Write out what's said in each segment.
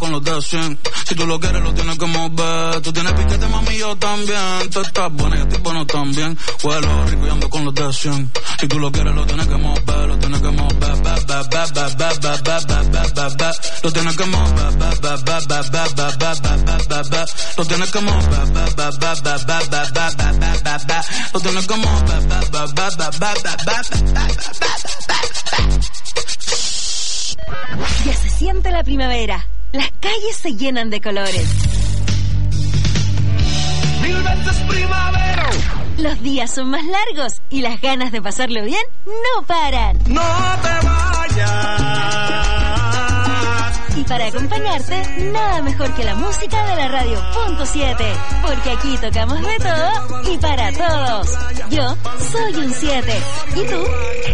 con los de 100. Si tú lo quieres, lo tienes que mover. Tú tienes piquete, mami, yo también. Tú estás buena y yo estoy bueno también. Huelo rico y ando con los de 100. Si tú lo quieres, lo tienes que mover. Lo tienes que mover. Lo tienes que mover. Lo tienes que mover. Lo tienes que mover. Ya se siente la primavera. Las calles se llenan de colores. 1020 es primavera. Los días son más largos y las ganas de pasarlo bien no paran. No te vayas. Y para acompañarte, nada mejor que la música de la radio Punto 7. Porque aquí tocamos de todo y para todos. Yo soy un 7. ¿Y tú?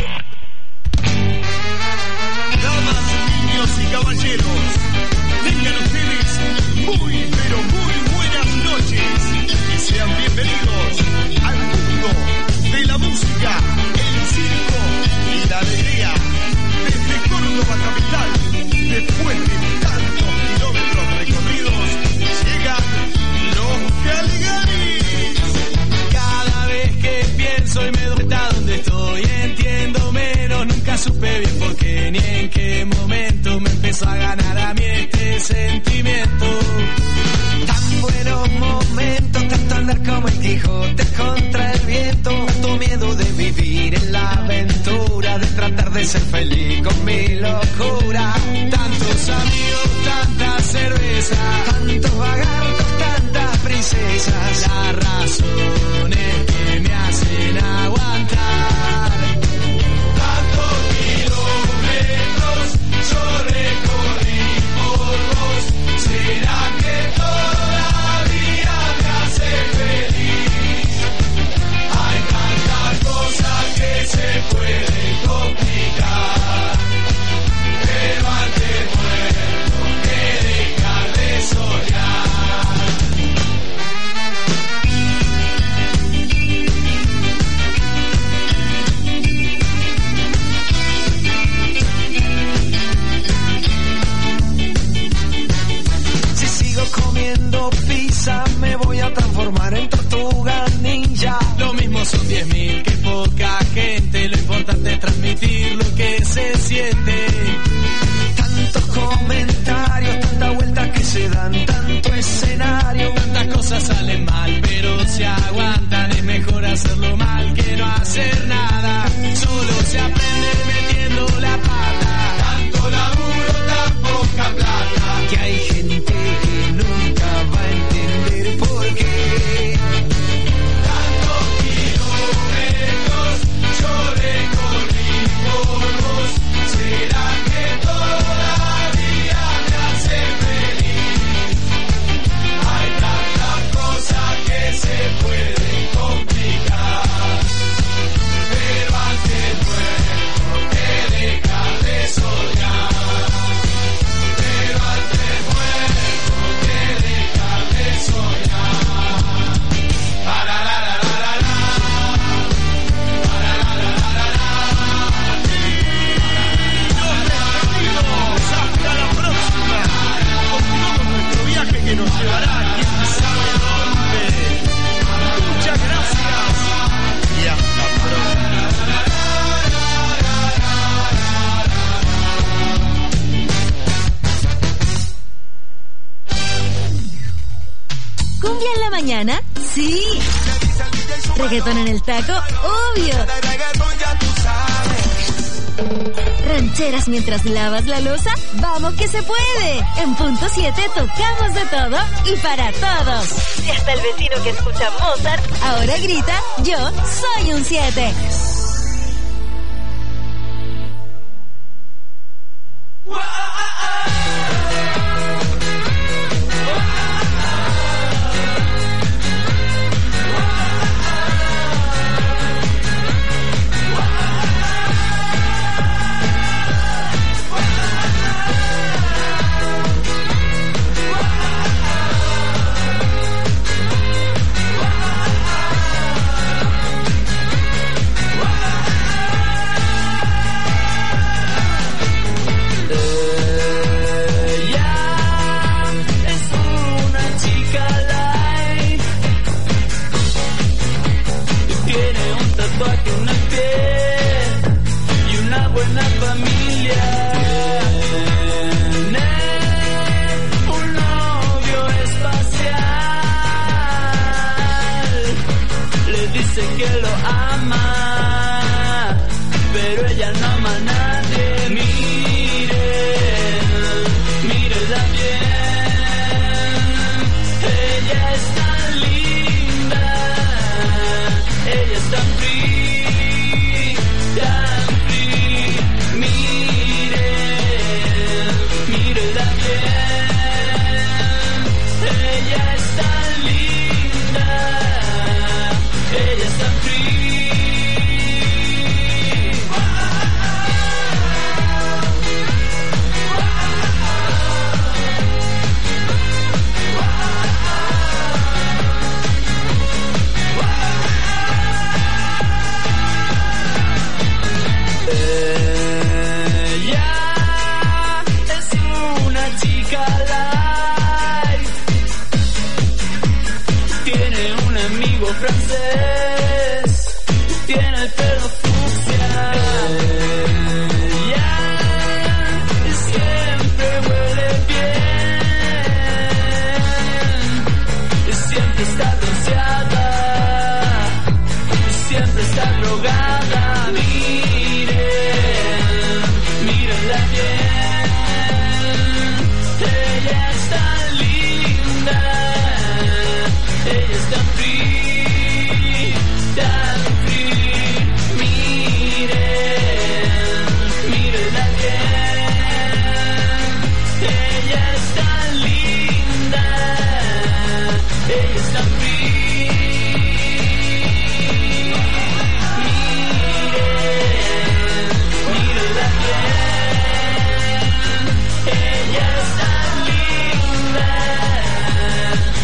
Damas, niños y caballeros, tengan ustedes muy, pero muy buenas noches y sean bienvenidos al mundo de la música, el circo y la alegría. Desde Córdoba capital, después de tantos kilómetros recorridos, llegan los Caligaris. Cada vez que pienso y me doy cuenta dónde estoy, entiendo menos, nunca supe bien por qué ni en qué momento me empezó a ganar a mí este sentimiento. Tan buenos momentos, tanto andar como el Quijote contra el viento, tanto miedo de vivir en la aventura, de tratar de ser feliz con mi locura. Tantos amigos, tanta cerveza, Tantos vagartos, tantas princesas, las razones que me hacen aguantar. Tantos kilómetros yo recorrí por vos. ¿Será que todavía me hace feliz? Hay tantas cosas que se pueden complicar, pero antes muerto que dejar de soñar. si sigo comiendo pizza me voy a transformar en tortuga ninja. Lo mismo son 10.000 que poca gente, lo importante es transmitir lo que se siente. Tantos comentarios, tantas vueltas que se dan, tanto escenario. Tantas cosas salen mal, pero se aguantan, es mejor hacerlo mal que no hacer nada. Solo se aprende metiendo la pata. Tanto laburo, tan poca plata. Que hay gente que nunca va a entender por qué. Tantos kilómetros yo recorrí por vos. ¿Será que todavía me hace feliz? Hay tantas cosas que se pueden complicar, pero antes muerto que dejar de soñar. Pero antes muerto que dejar de soñar. Para la la la la la. Para la la la la la. Hasta la próxima. Continuamos nuestro viaje que nos llevará quién sabe dónde. Muchas gracias y hasta pronto. ¿Cumbia en la mañana? Sí. ¿Reggaetón en el taco? Obvio. ¿Rancheras mientras lavas la loza? ¡Vamos que se puede! En Punto 7 tocamos de todo y para todos. Y hasta el vecino que escucha Mozart ahora grita, yo soy un 7.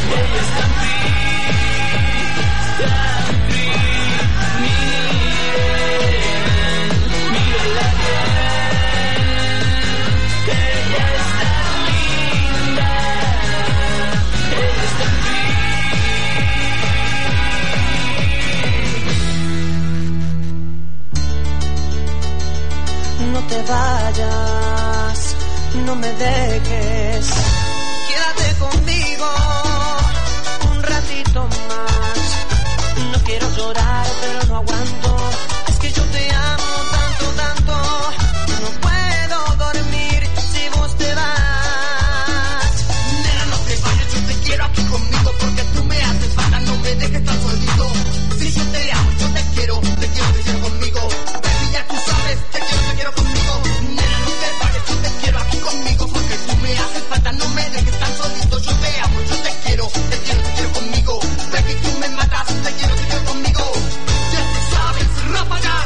Vayas, no me dejes, quédate conmigo un ratito más. No quiero llorar, pero no aguanto, es que yo te amo tanto, tanto. No puedo dormir si vos te vas. Nena, no te vayas, yo te quiero aquí conmigo, porque tú me haces falta, no me dejes tan solito. Si yo te amo, yo te quiero conmigo. Baby, ya tú sabes, te quiero conmigo. Nena, no te vayas, yo te quiero aquí conmigo, porque tú me haces falta, no me dejes tan solito. Yo te amo, yo te quiero conmigo. Baby, tú me matas, te quiero conmigo. Ya tú sabes, ráfaga.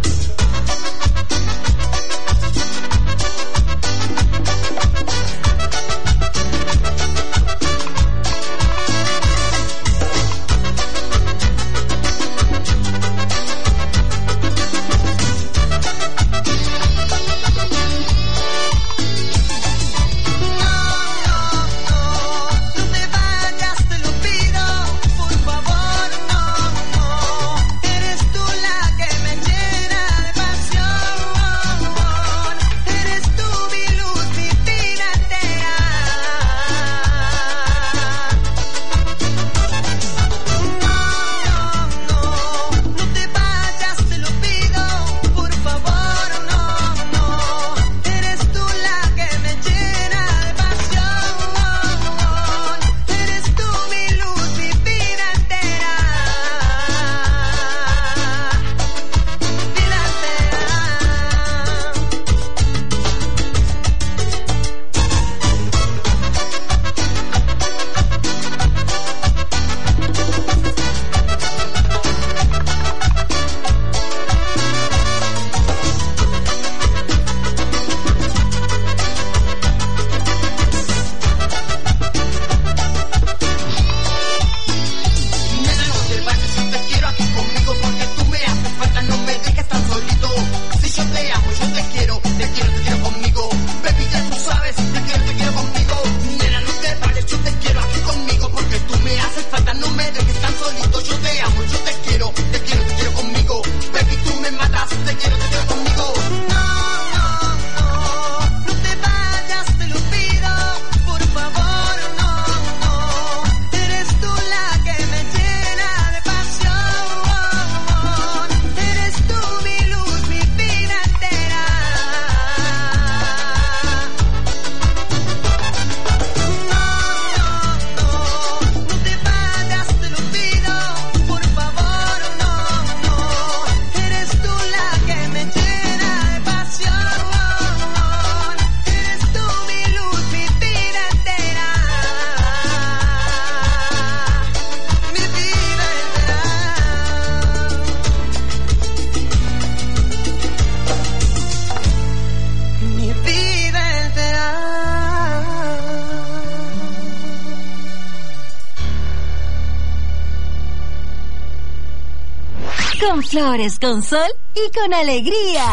Con flores, con sol y con alegría.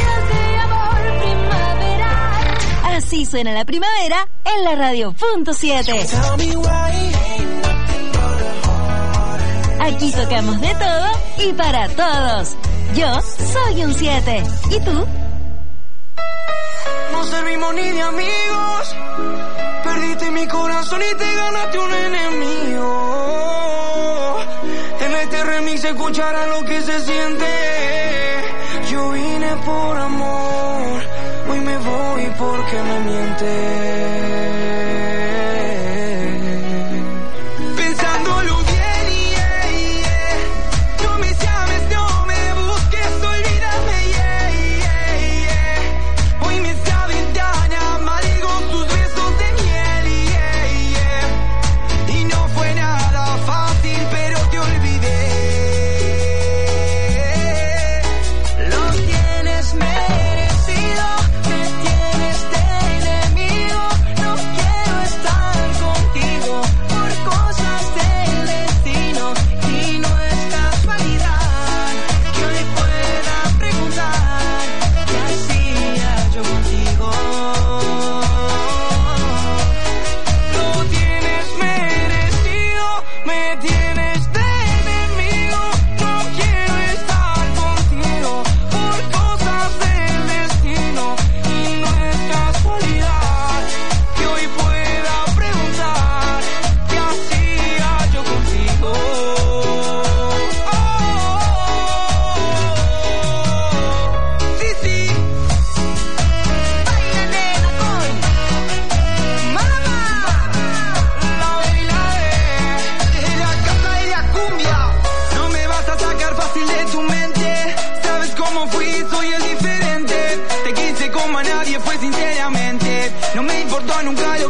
Así suena la primavera en la radio.7. Aquí tocamos de todo y para todos. Yo soy un 7. ¿Y tú? No servimos ni de amigos. Perdiste mi corazón y te ganaste un enemigo. En este remix se escuchará lo que se siente. Yo vine por amor, hoy me voy porque me mientes. Pensándolo bien, no me llames, no me busques, olvídame, hoy me saben tan amargo tus besos de miel, y no fue nada fácil, pero te olvidé. Lo tienes merecido, me tienes de enemigo,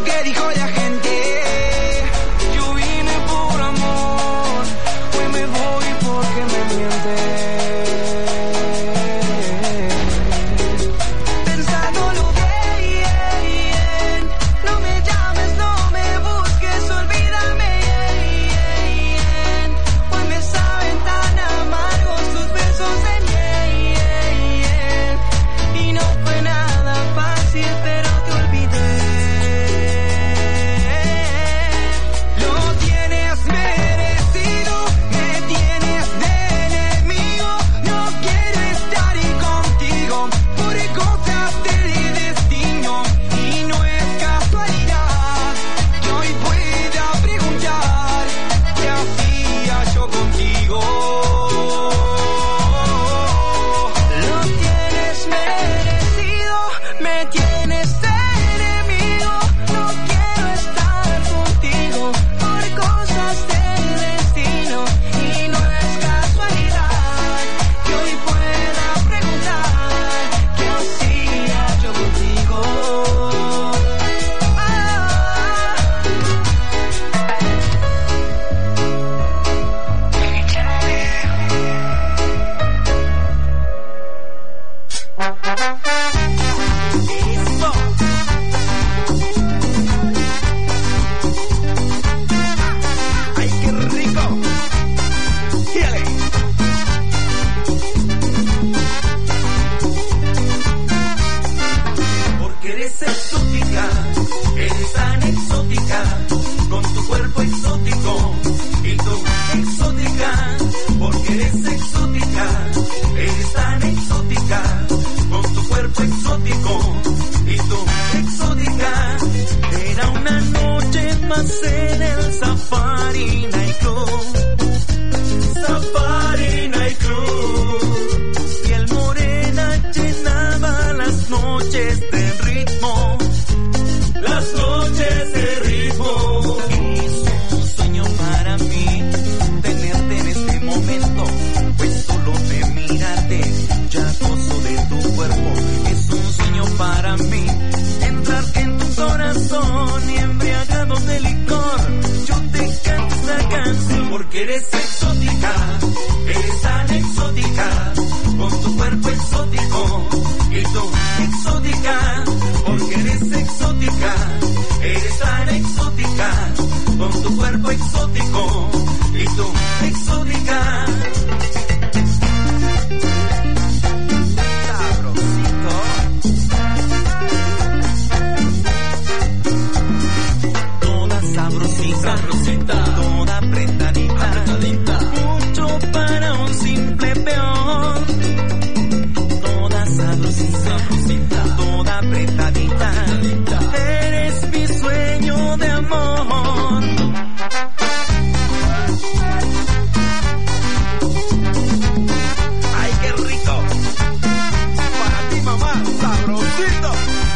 que dijo la gente. Yo vine por amor, hoy me voy porque me miente. Pensándolo bien, no me llames, no me busques, olvídame. Hoy me saben tan amargos tus besos en y no fue nada fácil, pero te olvidé. Lo tienes merecido, me tienes de enemigo. No quiero estar contigo por cosas del destino. Y no es casualidad que hoy pueda preguntar qué hacía yo contigo. Lo tienes merecido, me tienes de enemigo. No quiero estar contigo por cosas del destino. Y no es casualidad que hoy pueda preguntar qué hacía yo contigo. Eso. Ay, qué rico. Fíjale. Porque eres exótica, eres tan exótica, con tu cuerpo exótico y tú exótica. Porque eres exótica, eres tan exótica, con tu cuerpo exótico y tú exótica. Era una noche más en el Safari Night Club. Safari Night Club. Piel morena llenaba las noches de ritmo. Las noches de ritmo. Es un sueño para mí tenerte en este momento, pues solo de mirarte ya gozo de tu cuerpo. Es un sueño para mí entrar en tu corazón y embriagado de licor yo te canto esta canción. Porque eres exótica, eres tan exótica, con tu cuerpo exótico y tú exótica. Porque eres exótica, eres tan exótica, con tu cuerpo exótico y tú exótica. Sabrosito. Toda sabrosita, toda apretadita, mucho para un simple peón. Toda sabrosita, toda apretadita, eres mi sueño de amor. Ay, qué rico. Para ti, mamá, sabrosito.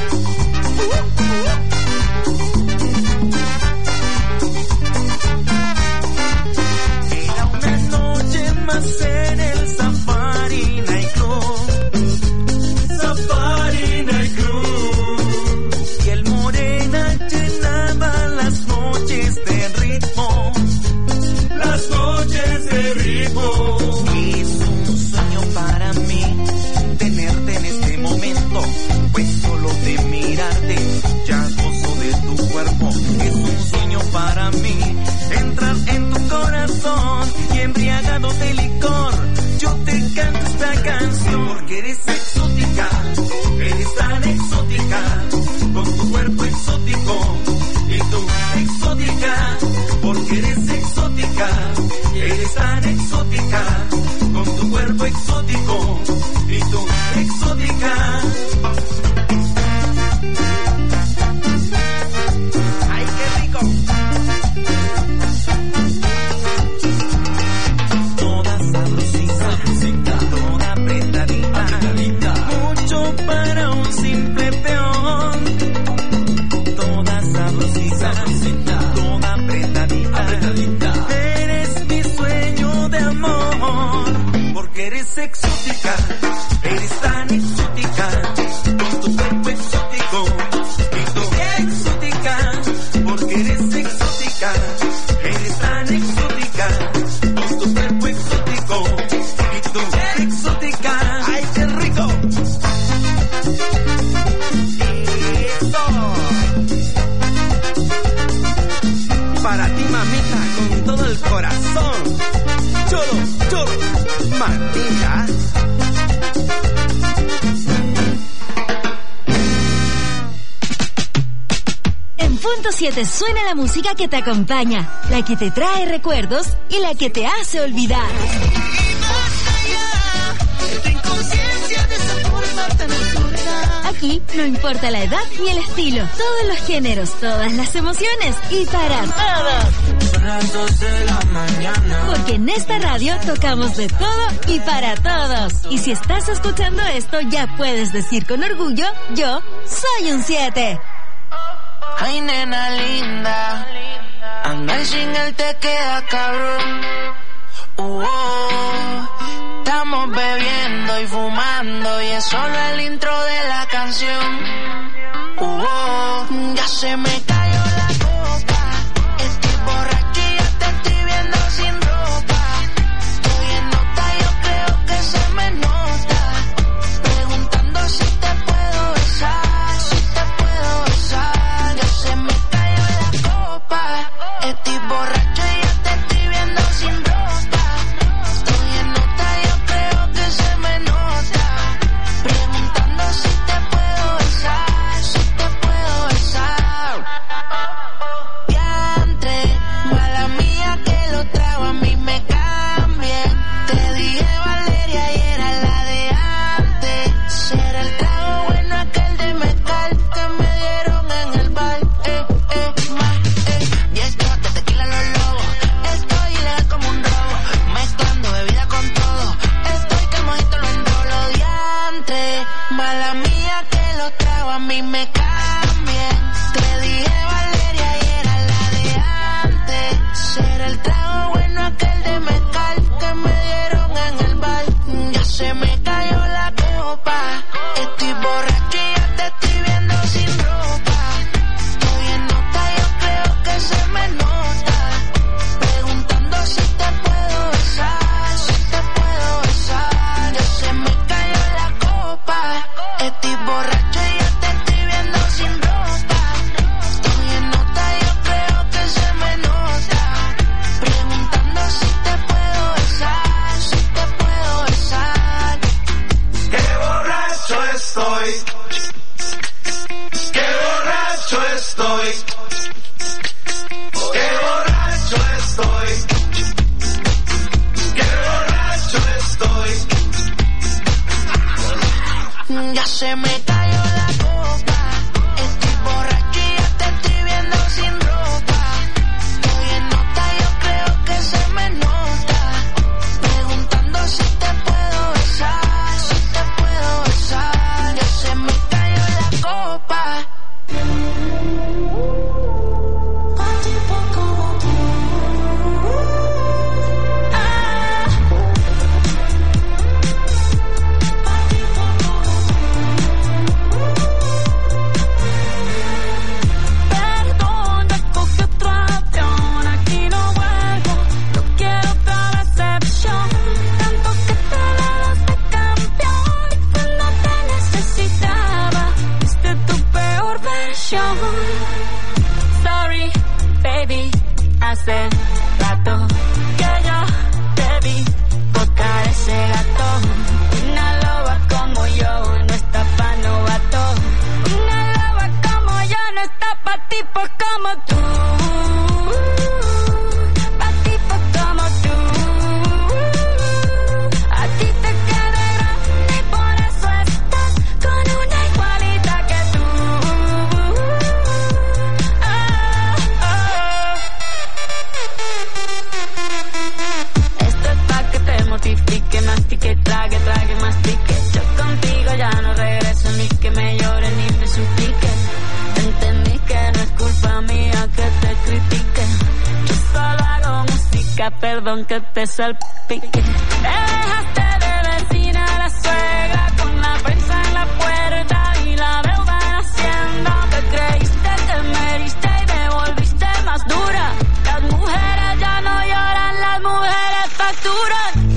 Era una noche más en el Safari Night Club. Safari Night Club. Y el morena llenaba las noches de ritmo. Las noches de ritmo. Es un sueño para mí tenerte en este momento, pues solo de mirarte ya gozo de tu cuerpo. Es un sueño para mí entrar en tu corazón y embriagado de licor yo te canto esta canción. Porque eres exótica, eres tan exótica, con tu cuerpo exótico y tú exótica. Porque eres exótica, eres tan exótica, con tu cuerpo exótico y tú exótica. Ay, qué rico. Toda sabrosita, toda apretadita, mucho para un simple peón. Toda sabrosita, toda apretadita, eres mi sueño de amor. Porque eres exótica, eres tan exótica, con tu cuerpo exótico y tú exótica. mamita, con todo el corazón. Cholo, cholo, mamita. En punto 7 suena la música que te acompaña, la que te trae recuerdos y la que te hace olvidar. Aquí no importa la edad ni el estilo, todos los géneros, todas las emociones y para todos. Porque en esta radio tocamos de todo y para todos. Y si estás escuchando esto, ya puedes decir con orgullo, yo soy un 7. Ay, nena linda, andar sin él te queda cabrón. Estamos bebiendo y fumando y es solo el intro de la canción. Ya se me cayó la copa, estoy borracho y ya te estoy viendo sin ropa. Estoy en nota, yo creo que se me nota, preguntando si te puedo besar, si te puedo besar. Ya se me cayó la copa, estoy borracho y ya te estoy viendo sin ropa. Perdón que te salpique. Te dejaste de vecina a la suegra con la prensa en la puerta y la deuda en Hacienda. Te creíste que me heriste y me volviste más dura. Las mujeres ya no lloran, las mujeres facturan.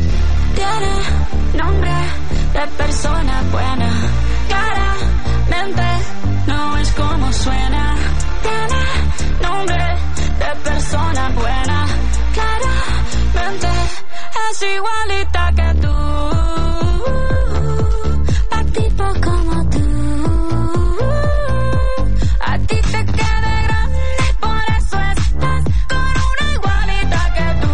Tiene nombre de persona buena, claramente no es como suena. Tiene nombre de de persona buena. Claramente es igualita que tú, pa' tipo como tú. A ti te queda grande, por eso estás con una igualita que tú.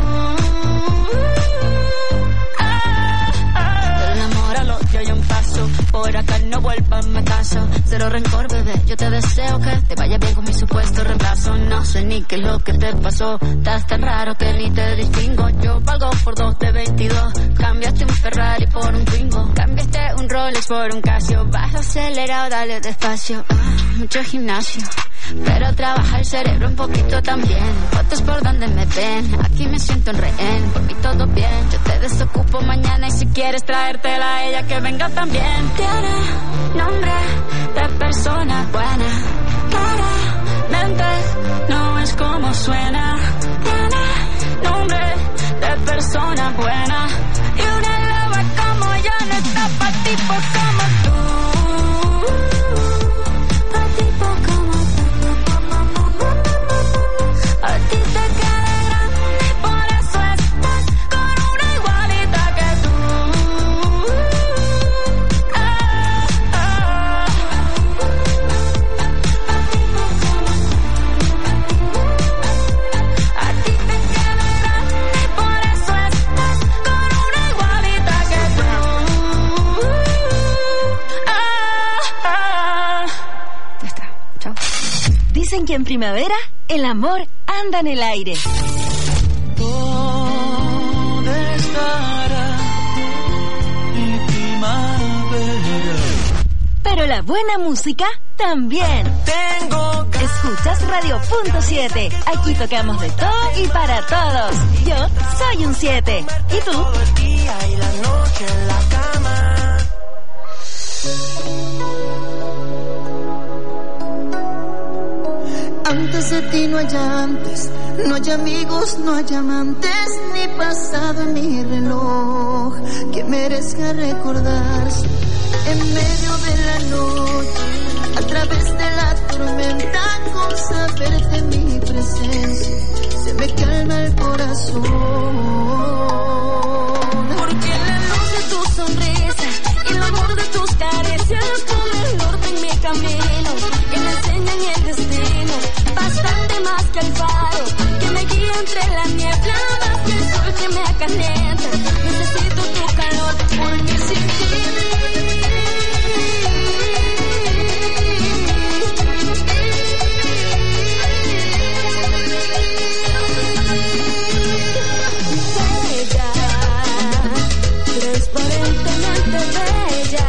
Del amor al odio hay un paso, por acá no vuelvas, me caso. Cero rencor, bebé, yo te deseo que te vaya bien con mi supuesto reemplazo. No sé ni qué es lo que te pasó, estás tan raro que ni te distingo. Yo valgo por 2 de 22, cambiaste un Ferrari por un Twingo, cambiaste un Rolex por un Casio. Baja acelerado, dale despacio, mucho gimnasio, pero trabaja el cerebro un poquito también. Fotos por donde me ven, aquí me siento en rehén. Por mí todo bien, yo te desocupo mañana y si quieres traértela a ella que venga también. Tiene nombre de persona buena, claramente no es como suena. Tiene nombre de persona buena y una loba como yo no está pa' tipo como tú. Pa' tipo como tú. A ti te queda grande y por eso estás con una igualita que tú. A ti te queda grande y por eso estás con una igualita que tú. Ya está, chao. Dicen que en primavera el amor anda en el aire. ¿Dónde estará mi primavera? Pero la buena música también. Tengo Escuchas Radio.7. Aquí tocamos de todo y para todos. Yo soy un 7. ¿Y tú? Todo el día y la noche en la cama. Antes de ti no hay antes, no hay amigos, no hay amantes, ni pasado en mi reloj que merezca recordarse. En medio de la noche, a través de la tormenta, con saberte en mi presencia, se me calma el corazón. Porque la luz de tu sonrisa y el amor de tus caricias pone el norte en mi camino y me enseñan el destino. Bastante más que el faro que me guía entre la niebla, más que el sol que me acalenta. Necesito tu calor porque sin ti transparentemente bella,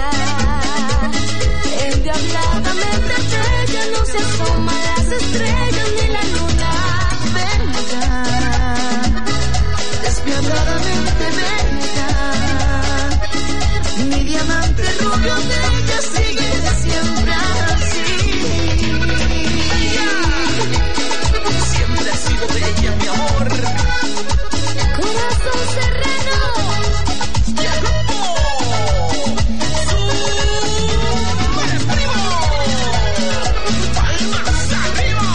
endiabladamente bella, no se asoman las estrellas ni la luna Bella, despiadadamente bella, mi diamante rubio de ella sigue siempre así. Siempre ha sido bella, mi amor. corazón serrano. ¡Palmas arriba!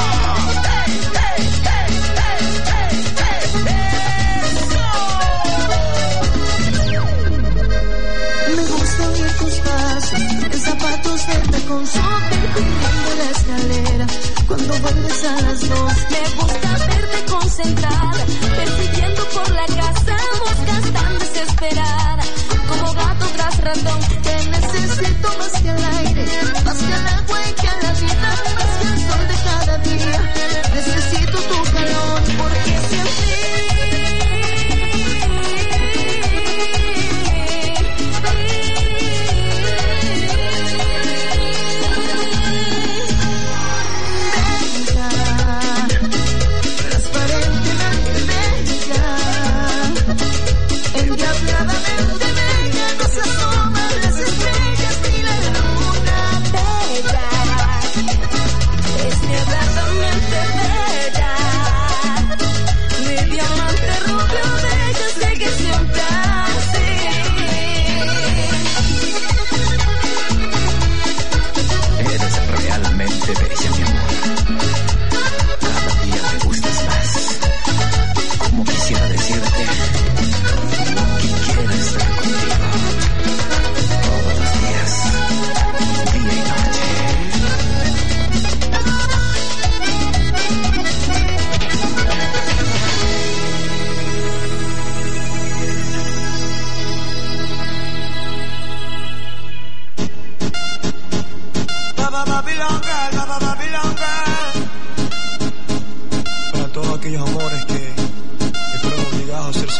Me gusta oír tus pasos en zapatos de tacón, subiendo la escalera cuando vuelves a las 2. Me gusta verte concentrada, persiguiendo por la casa, moscas tan desesperada, como gato tras ratón. Te necesito más que el aire, más que el agua y que la vida, más que el sol de cada día. Necesito tu calor porque siempre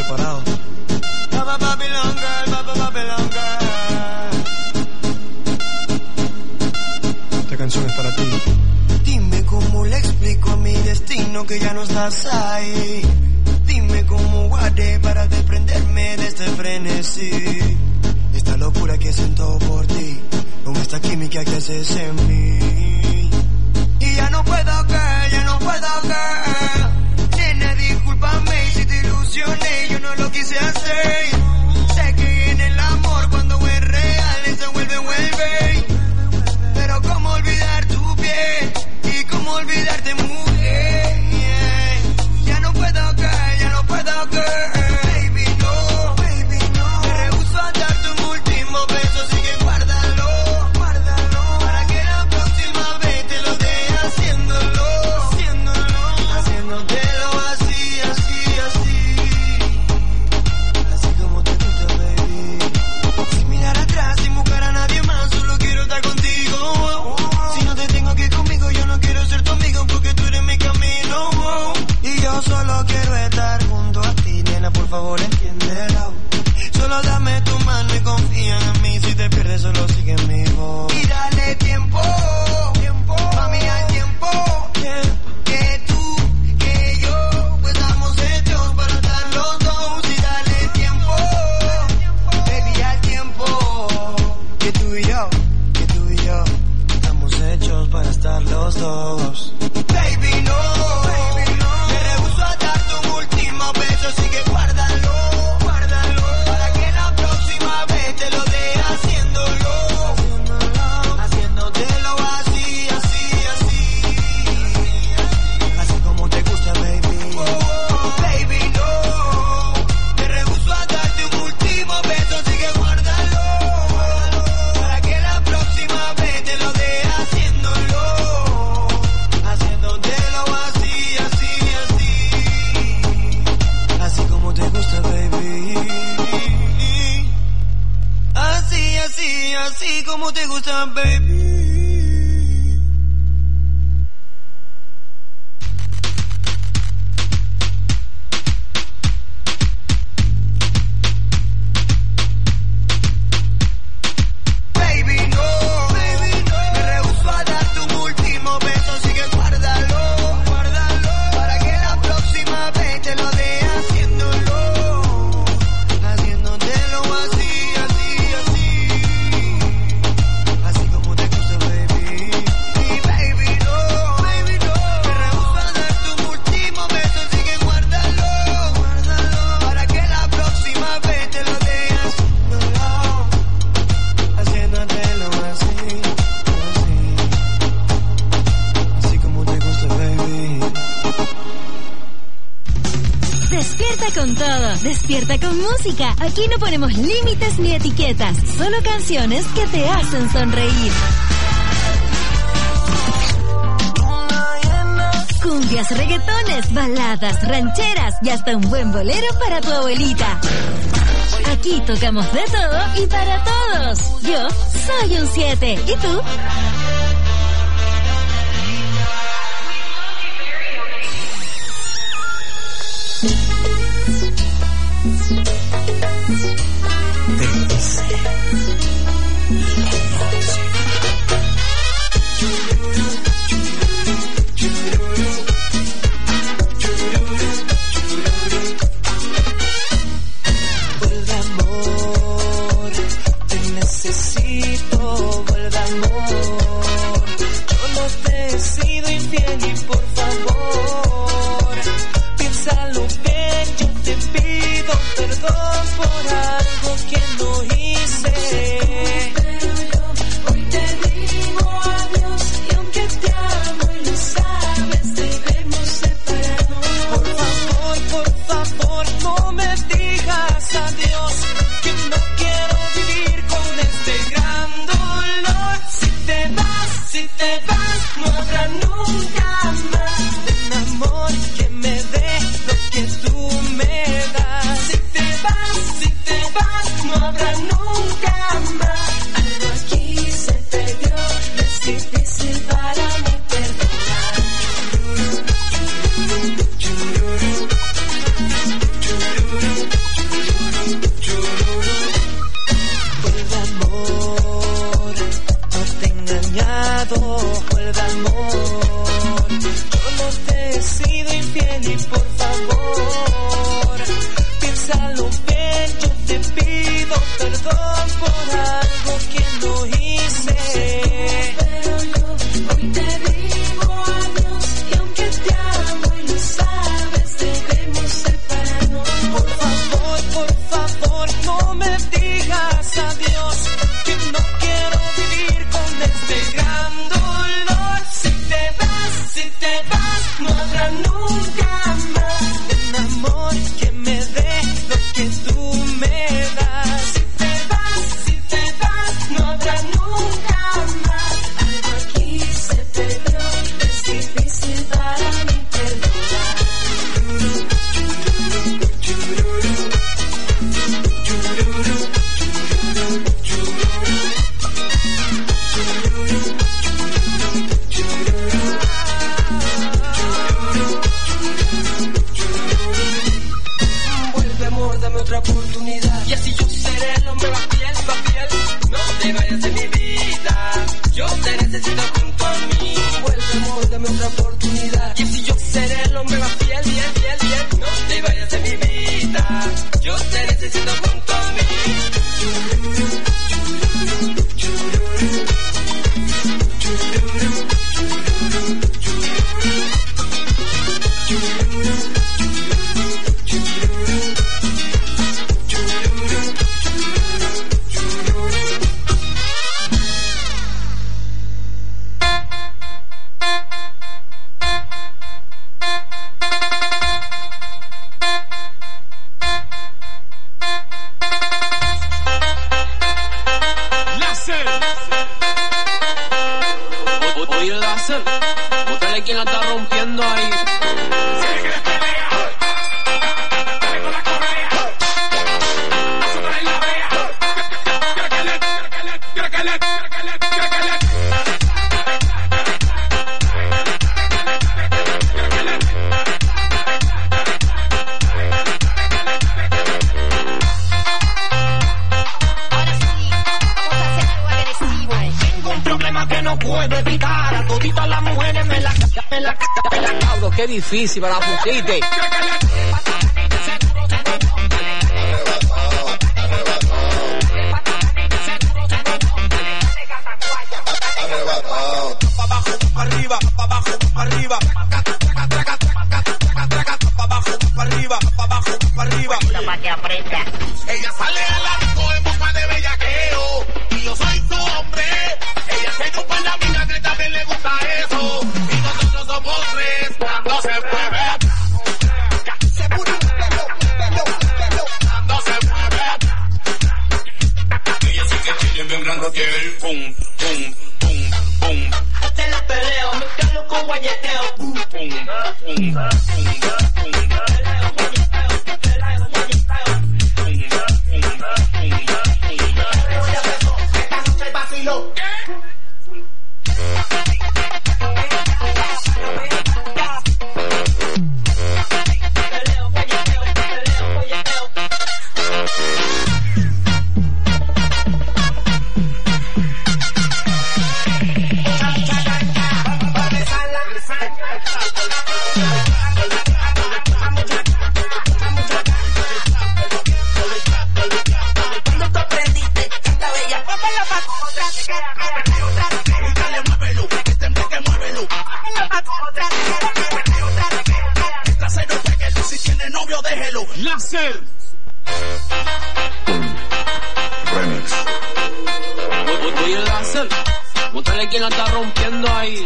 separados. Papa Babylon girl, Papa Babylon girl. Esta canción es para ti. Dime cómo le explico a mi destino que ya no estás ahí. Dime cómo haré para desprenderme de este frenesí. Esta locura que siento por ti, con esta química que haces en mí. Y ya no puedo creer, ya no puedo creer. Nena, discúlpame si te ilusioné, yo no lo quise hacer. Sé que en el amor cuando es real se vuelve. Pero cómo olvidar tu piel y cómo olvidarte, mujer. Ya no puedo creer, ya no puedo creer. Baby, no, baby, no. Me rehúso a darte un último beso, así que guárdalo, guárdalo. Para que la próxima vez te lo dé haciéndolo, haciéndotelo así, así, así. Así como te gusta, baby. Sin mirar atrás, sin buscar a nadie más, solo quiero estar contigo. Si no te tengo aquí conmigo, yo no quiero ser tu amigo porque tú eres mi camino. Y yo solo quiero estar junto a ti, nena, por favor entiéndelo. Solo dame tu mano y confía en mí. Si te pierdes, solo sigue mi voz. Y dale tiempo, mami, hay tiempo. Que tú, que yo, pues estamos hechos para estar los dos. Y dale tiempo, baby, al tiempo. Que tú y yo, estamos hechos para estar los dos. Baby, no. Me rehúso a darte un último beso, así que guárdalo, guárdalo. Para que la próxima vez te lo dé haciéndolo, haciéndotelo así, así, así. Así como te gusta, baby. Baby, no. Me rehúso a darte un último beso, así que guárdalo. Para que la próxima vez te lo dé haciéndolo, haciéndotelo así, así, así. Así como te gusta, baby. Así, así, así como te gusta, baby. Baby, no. Me rehúso a darte un último beso, así que guárdalo, guárdalo. Para que la próxima vez te lo dé haciéndolo, haciéndotelo así, así, así. Así como te gusta, baby. Y baby, no. Me rehúso a darte un último beso, así que guárdalo, guárdalo. Para que la próxima vez te lo dé haciéndolo, haciéndotelo así, así. Así como te gusta, baby. Despierta con todo, despierta con música. Aquí no ponemos límites ni etiquetas, solo canciones que te hacen sonreír. Cumbias, reggaetones, baladas, rancheras y hasta un buen bolero para tu abuelita. Aquí tocamos de todo y para todos. Yo soy un 7. ¿Y tú? Vuelve amor, te necesito, vuelve amor. Yo no te he sido infiel y por favor, piénsalo bien, yo te pido perdón por algo que no hice. bien y por favor, piénsalo bien, yo te pido perdón por algo que no hice. Pero yo hoy te digo adiós y aunque te amo y lo sabes, debemos separarnos. Por favor, no me digas adiós, que no quiero vivir con este gran dolor. Si te vas, no habrá nunca más un amor que me dé lo que tú me das. Si te vas, no habrá nunca más. Algo aquí se perdió, es difícil para mí perdonar. Vuelve amor, dame otra oportunidad y así yo seré el hombre más fiel, más fiel. No te vayas de mi vida, yo te necesito junto a mí. Vuelve amor, dame otra oportunidad y así yo seré el hombre más fiel, fiel, fiel, fiel. No te vayas de mi vida, yo te necesito junto a mí. Oye, Láser, bótale quien la está rompiendo ahí. Qué difícil para la pusiste. Ella sale al arco en busca de bellaqueo y yo soy su hombre. Ella se ocupa en la vida que también le gusta eso. Y nosotros somos tres cuando se mueve. Cuando se mueve. Ella sí que tiene bien grande que el pum, pum, pum, pum. Te la peleo, me calo con guayeteo. Pum, pum, pum, pum. Láser. Remix. Oye, Láser, bótale quien la está rompiendo ahí.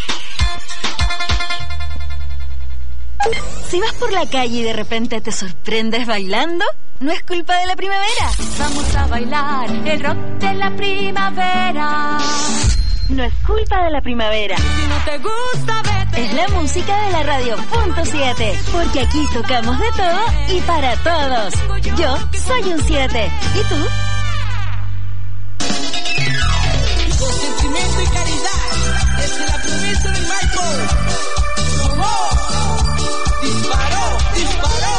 Si vas por la calle y de repente te sorprendes bailando, no es culpa de la primavera. Vamos a bailar el rock de la primavera. No es culpa de la primavera. Si no te gusta, vete. Es la música de la radio .7, porque aquí tocamos de todo y para todos. Yo soy un 7. ¿Y tú? Con sentimiento y caridad, desde la promesa del Michael. Disparó, disparó.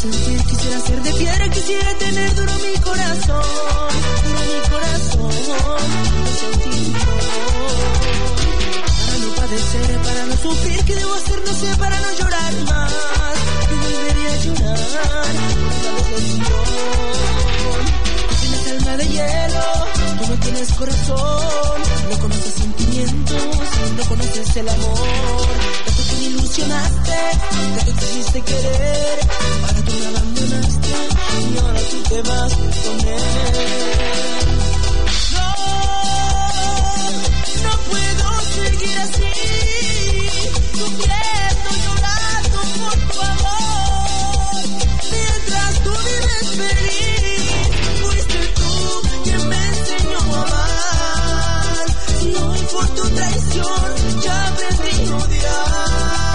sentir, quisiera ser de piedra, quisiera tener duro mi corazón, no sentir para no padecer, para no sufrir, ¿qué debo hacer? No sé, para no llorar más, que volvería a llorar por una decepción. Tú tienes alma de hielo, tú no tienes corazón, no conoces sentimientos, no conoces el amor. Tanto que me ilusionaste, tanto que quisiste querer, ahora tú me abandonaste y ahora tú te vas con él. No puedo seguir así, sufriendo, llorando por tu amor, mientras tú vives feliz. Fuiste tú quien me enseñó a amar, y hoy por tu traición ya aprendí a odiar.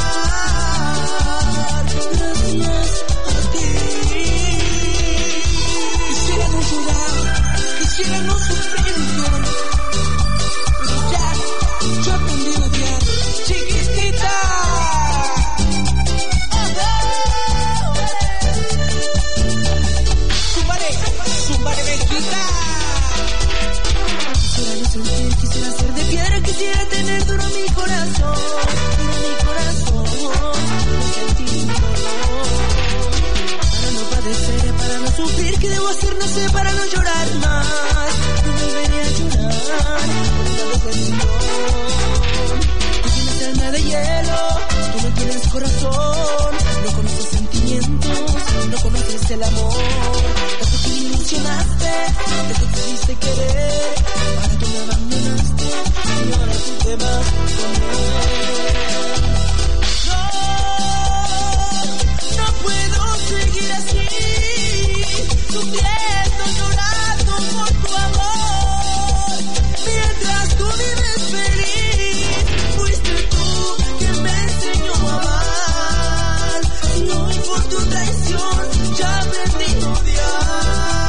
Gracias a ti. Quisiera no llorar, quisiera no sufrir, pero ya yo aprendí a odiar. Chiquitita. Súbale, Bejita. Quisiera no sentir, quisiera ser de piedra, quisiera tener duro mi corazón, no sentir dolor, para no padecer, para no sufrir, ¿qué debo hacer? No sé, para no llorar más, no volveré a llorar por una decepción. Tú tienes alma de hielo, tú no tienes corazón, no conoces sentimientos, no conoces el amor. Tanto que me ilusionaste, tanto que quisiste querer, ahora tú me abandonaste y ahora tú te vas con él. No puedo seguir así, sufriendo, llorando por tu amor, mientras tú vives feliz. Fuiste tú quien me enseñó a amar, y hoy por tu traición ya aprendí a odiar.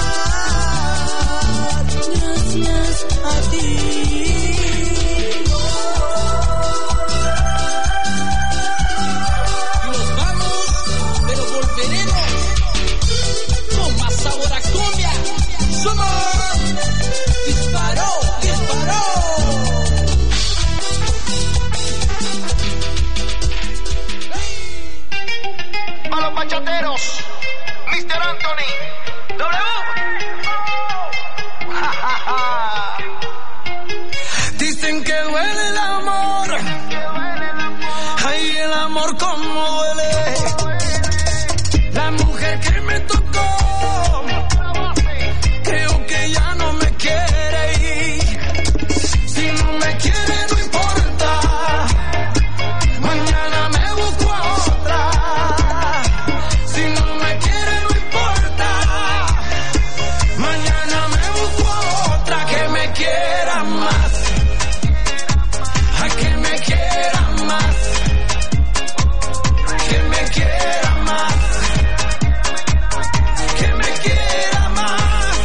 Gracias a ti. Nos vamos, pero volveremos con más sabor a cumbia. Somos Disparó. A los bachateros, Mr. Anthony, W. Dicen que duele el amor, ay, el amor como duele. La mujer que me tocó, creo que ya no me quiere ir. Si no me quiere no importa, mañana me busco a otra. Si no me quiere no importa, mañana me busco a otra que me quiera más, a que me quiera más, que me quiera más, que me quiera más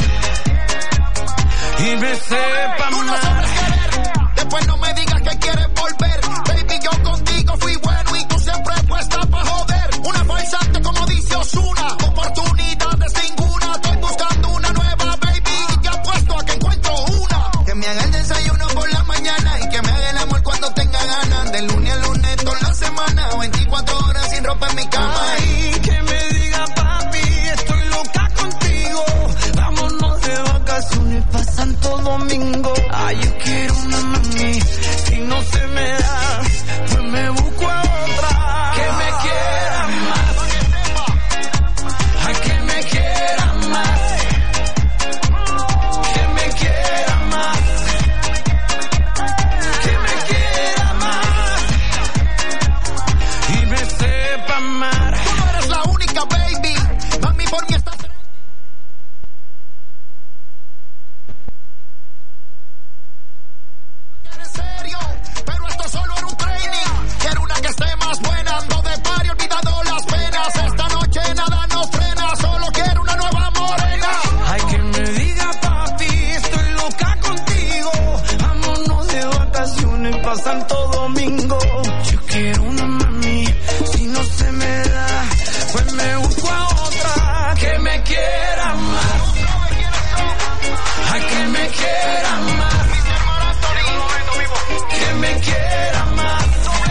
y me sepa Tú no más. sabes querer, después no me digas que quieres volver. Baby, yo contigo fui bueno y tú siempre puesta pa' joder. Una falsante como dice Ozuna, oportunidades ninguna. Estoy buscando una nueva, baby, y te apuesto a que encuentro una. Que me haga el desayuno por la mañana y que me haga el amor cuando tenga ganas. De lunes a lunes toda la semana, 24 horas sin ropa en mi cama. Ay, que me diga papi, estoy loca contigo. Vámonos de vacaciones pa' Santo Domingo. quiera más. Ay, que me quiera más. Que me quiera más.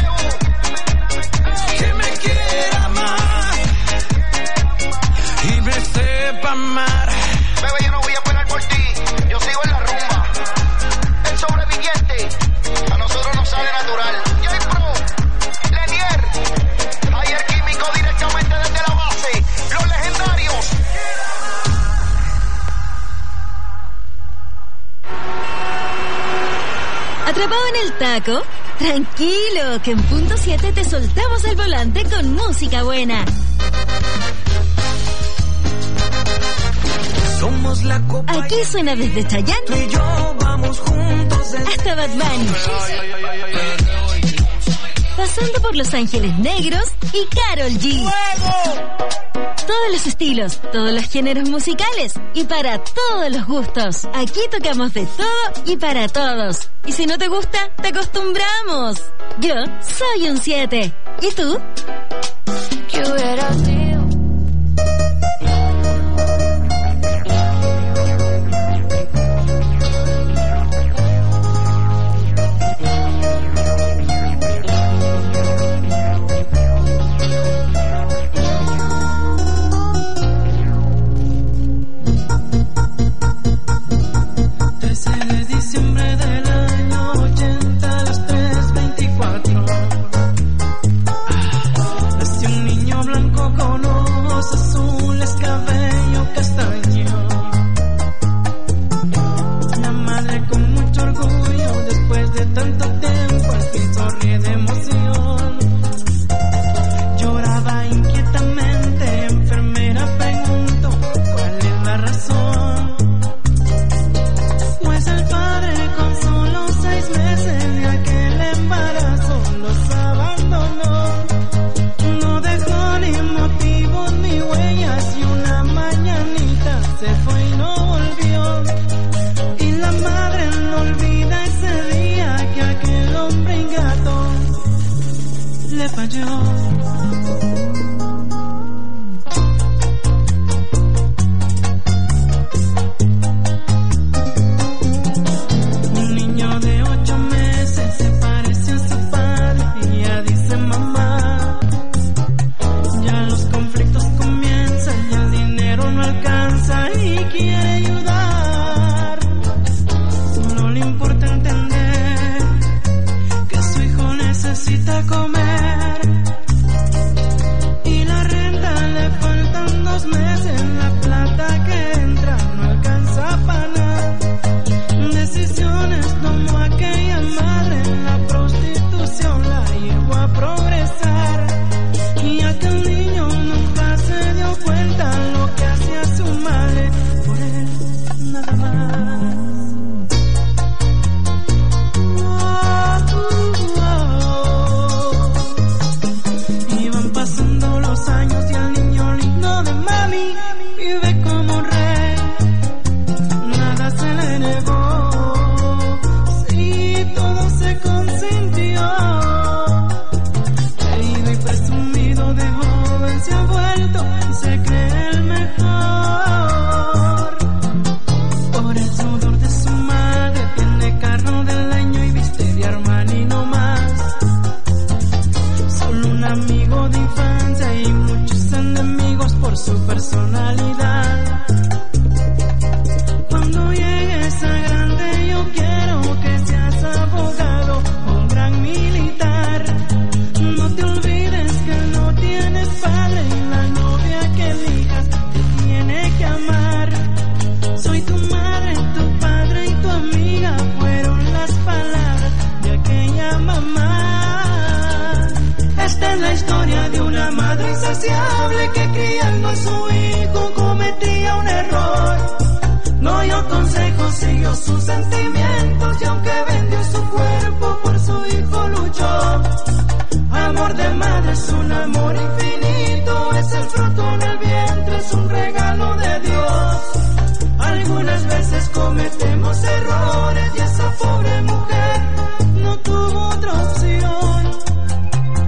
Que me quiera más. Y me sepa amar. Bebé, yo no voy a esperar por ti. Yo sigo en la rumba. El sobreviviente. A nosotros nos sale natural. J-Pro, Lenier. Ayer químico directamente desde la base. Los legendarios. ¿Atrapado en el taco? Tranquilo, que en punto 7 te soltamos el volante con música buena. Somos la copa. Aquí suena desde Tú Chayanne y yo vamos juntos hasta Bad Bunny, pasando por Los Ángeles Negros y Karol G. Todos los estilos, todos los géneros musicales y para todos los gustos. Aquí tocamos de todo y para todos. Y si no te gusta, te acostumbramos. Yo soy un 7. ¿Y tú? ¿Qué hubiera sido?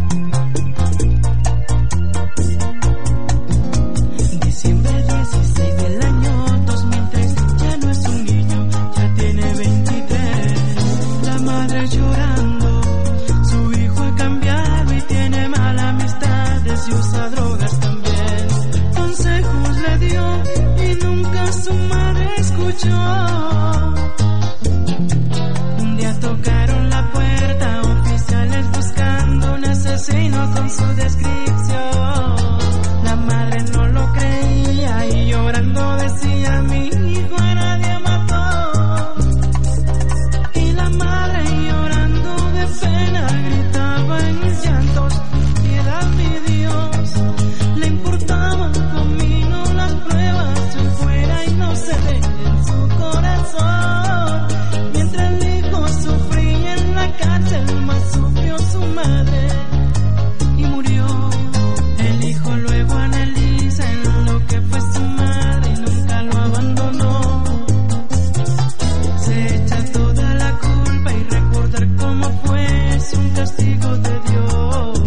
Diciembre 16 escuchó. Un día tocaron la puerta, oficiales buscando un asesino con su descripción. La madre no lo creía y llorando decía: mi hijo a nadie mató. Y la madre llorando de pena gritaba en mis llantos: piedad, mi Dios. Le importaban conmigo las pruebas, si fuera inocente en su corazón. Mientras el hijo sufría en la cárcel, más sufrió su madre y murió. El hijo luego analiza en lo que fue su madre y nunca lo abandonó. Se echa toda la culpa y recordar cómo fue es un castigo de Dios.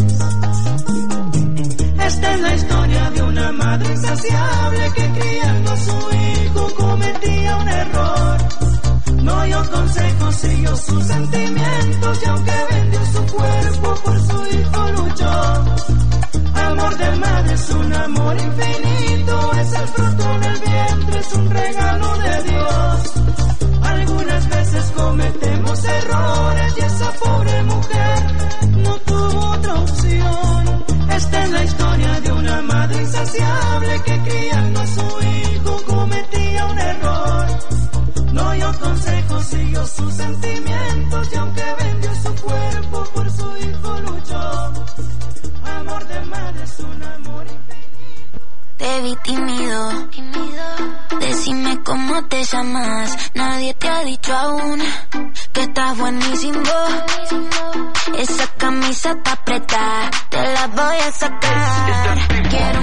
Esta es la historia de una madre insaciable que criando a su hijo cometía un error. No dio consejos, siguió sus sentimientos y aunque vendió su cuerpo por su hijo luchó. Amor de madre es un amor infinito, es el fruto en el vientre, es un regalo de Dios. Algunas veces cometemos errores y esa pobre mujer no tuvo otra opción. Esta es la historia de una madre insaciable que criando a su hijo cometía un error. No dio consejos, siguió sus sentimientos y aunque vendió su cuerpo por su hijo luchó. Amor de madre es un amor infinito. Te vi tímido, decime cómo te llamas. Nadie te ha dicho aún que estás buenísimo. Esa camisa está apretada, te la voy a sacar. Quiero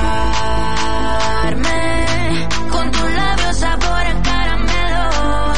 mojarme con tus labios sabor a caramelo.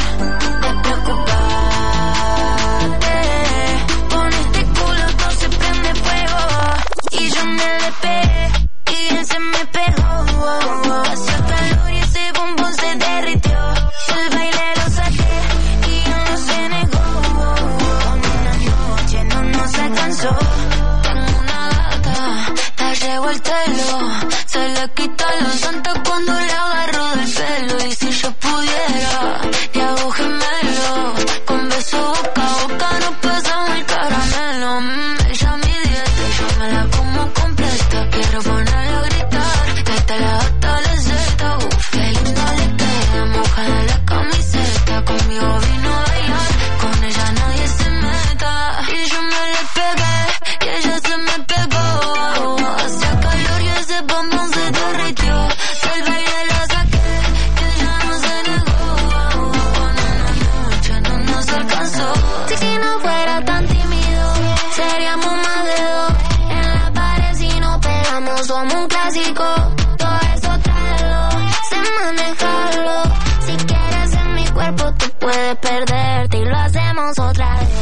Despreocupate, con este culo todo se prende fuego. Y yo me le pegué y él se me pegó. Hacía calor y ese bombón se derritió. El baile lo saqué y él no se negó. Una noche no nos alcanzó. Tengo una gata, te llevo el telo. Se le quita la santa cuando le agarro del pelo. Y si yo pudiera, te hago gemelo. Con beso boca a boca nos pasamos el caramelo. Ella mi dieta y yo me la como completa. Quiero ponerla a gritar, que esta la gata le zeta. Qué linda le queda, mojada la camiseta. Conmigo vino a bailar, con ella nadie se meta. Y yo me le pegué, y ella se me pegó. Hacía calor y ese bombón se derritió. Del baile la saqué, y ella no se negó. Una noche no nos alcanzó. Si no fuera tan tímido, seríamos más de dos. En la pared si nos pegamos somos un clásico. Todo eso tráelo, sé manejarlo. Si quieres en mi cuerpo tú puedes perderte y lo hacemos otra vez.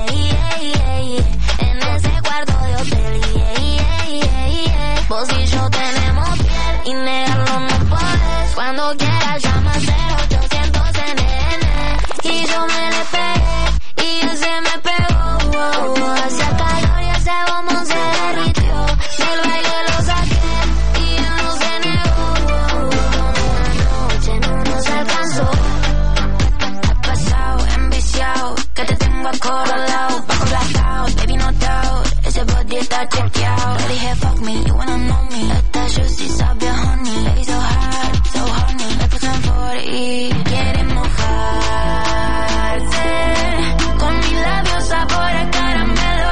En ese cuarto de hotel. Vos y yo tenemos piel y negarlo no puedes. Cuando quieras llama 0800 NN. Y yo me le pegué y él se me pegó. Hacía calor y ese bombón se derritió. Del baile lo saqué y él no se negó. Una noche no nos alcanzó. Ha pasado, enviciado, que te tengo acorralado. Bajo blackout, baby no doubt. Ese body está chequeado. Le dije fuck me, you wanna know me. Esta juicy sabe a honey. Lady so hard, so horny. Me puse en 40. Quiere mojarse con mis labios sabor a caramelo.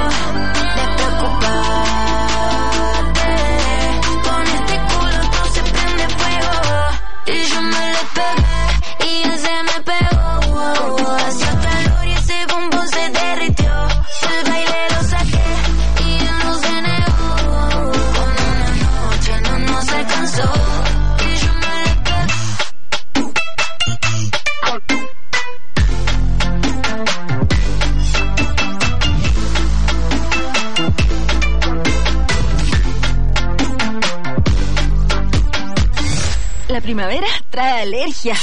Despreocupate, con este culo todo se prende fuego. Y yo me le pegué y él se me pegó. Hacía calor y ese bombón se derritió. El baile lo saqué y él no se negó. Una noche no nos alcanzó. Y yo me le pegué. La primavera trae alergia.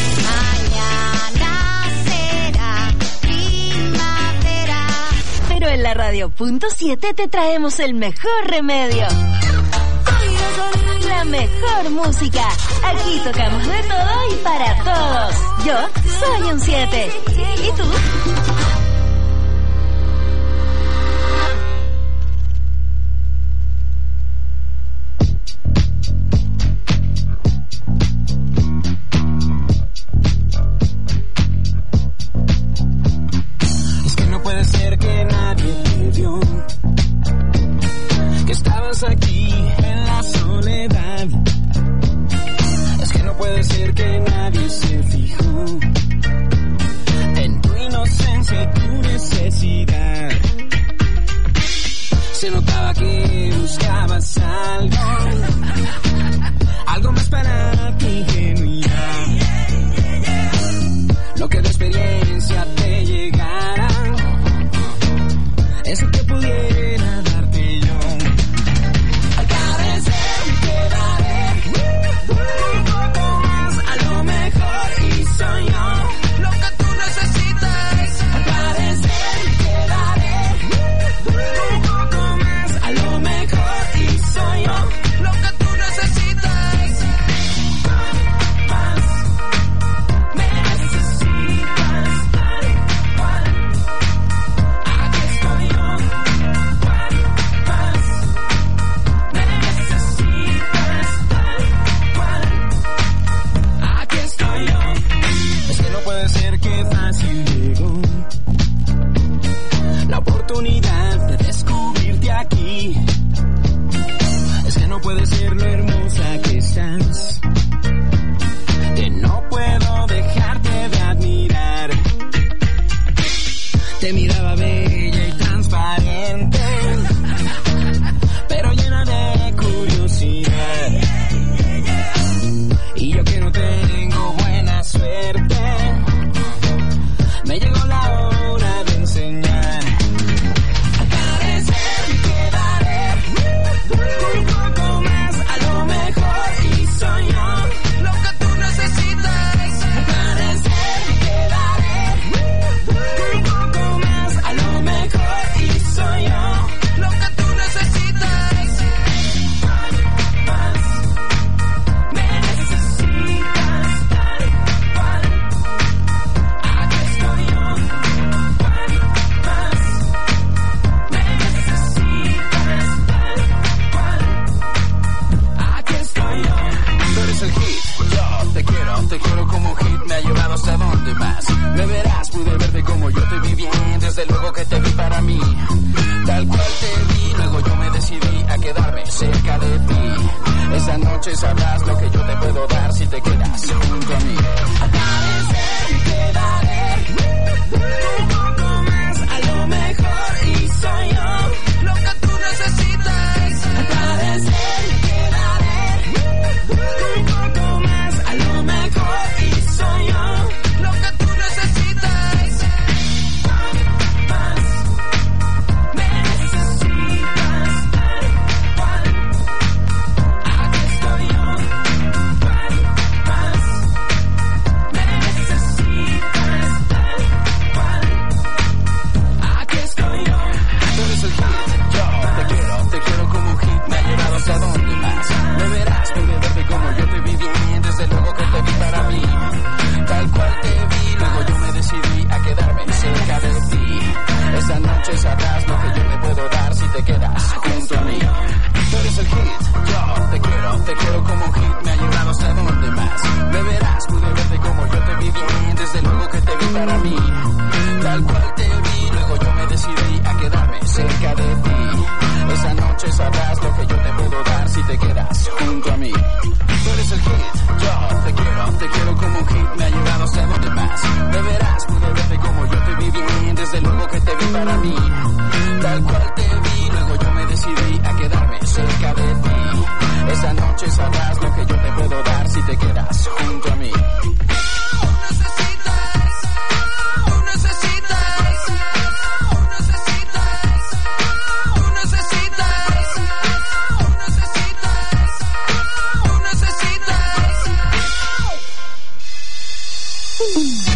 Mañana será primavera. Pero en la radio .7 te traemos el mejor remedio. Ay, la mejor música. Aquí tocamos de todo y para todos. Yo soy un 7. ¿Y tú? Es que no puede ser que nadie te vio, que estabas aquí en la soledad. Es que no puede ser que nadie se fijó en tu inocencia y tu necesidad. Se notaba que buscabas algo más para ti genuina, lo que de experiencia te llegara, eso que pudiera darte yo. Al carecer me quedaré un poco más, a lo mejor, y soy yo lo que tú necesitas. Al carecer me quedaré un poco más, a lo mejor, y soy yo lo que tú necesitas. Más, me necesitas tal cual. Aquí estoy yo. Más, me necesitas tal cual. Aquí estoy yo. Es que no puede ser que fácil llegó la oportunidad de descubrirte aquí. Es que no puede ser lo hermosa que estás, que no puedo dejarte de admirar. Te miraba bella y transparente, pero llena de curiosidad. Y yo que no tengo buena suerte, me llegó la hora de enseñar. Al carecer me quedaré un poco más, a lo mejor, y soy yo lo que tú necesitas. Al carecer me quedaré un poco más, a lo mejor, y soy yo lo que tú necesitas. Más, me necesitas tal cual. Aquí estoy yo. Más, me necesitas tal cual. Aquí estoy yo. Tú eres el hit, yo te quiero como un hit, me ha llevado hasta donde más. Me verás, pude verte como yo te vi bien, desde luego que te vi para mí. Tal cual te vi, luego yo me decidí a quedarme cerca de ti. Esta noche sabrás lo que yo te puedo dar si te quedas junto a mí. Al carecer me quedaré un poco más, a lo mejor, y soy yo Lo que tú necesitas. al carecer me quedaré un poco más, a lo mejor, y soy yo Lo que tú necesitas. más, me necesitas tal cual. Aquí estoy yo. Más, me necesitas tal cual. Aquí estoy yo. Tú eres el hit, yo te quiero como un hit, me ha llevado hasta donde más. Me verás, pude verte como yo te vi bien, desde luego que te vi para mí. Tal cual te vi, luego yo me decidí a quedarme cerca de ti. Esta noche sabrás lo que yo te puedo dar si te quedas junto a mí. Tú eres el hit, yo te quiero como un hit, me ha llevado hasta donde más. Me verás, pude verte como yo te vi bien, desde luego que te vi para mí. Tal cual te vi, luego yo me decidí a quedarme cerca de ti. Esa noche sabrás lo que yo te puedo dar si te quedas junto a mí. Tú eres el hit, yo te quiero como un hit, me ha llevado hasta donde más. Me verás, pude verte como yo te vi bien, desde luego que te vi para mí. Tal cual te vi, luego yo me decidí a quedarme cerca de ti. Esa noche sabrás lo que yo te puedo dar si te quedas junto a mí. Necesitas.